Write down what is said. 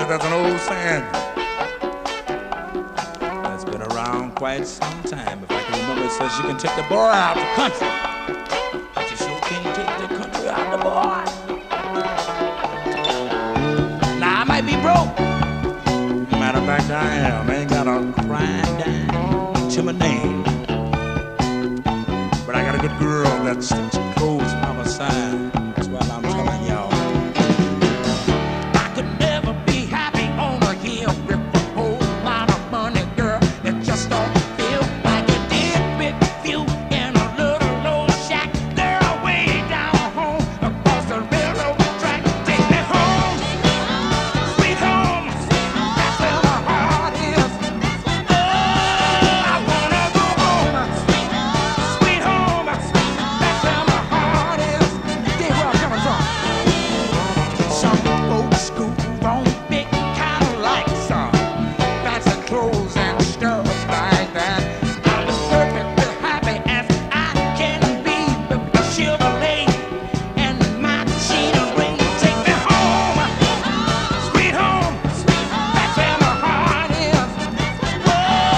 There's an old saying that's been around quite some time. If I can remember, it says you can take the boy out the country, but you sure can't take the country out the boy. Now I might be broke. Matter of fact, I am. I ain't got a crying dime to my name, but I got a good girl that sticks close by my side. That's what I'm telling y'all. I could never be happy on a hill with a whole lot of money, girl. It just don't feel like it did with you in a little old shack there way down home across the railroad track. Take me home, sweet home. That's where my heart is. Oh, I wanna go home, sweet home. That's where my heart is. Dig where I'm coming from. Some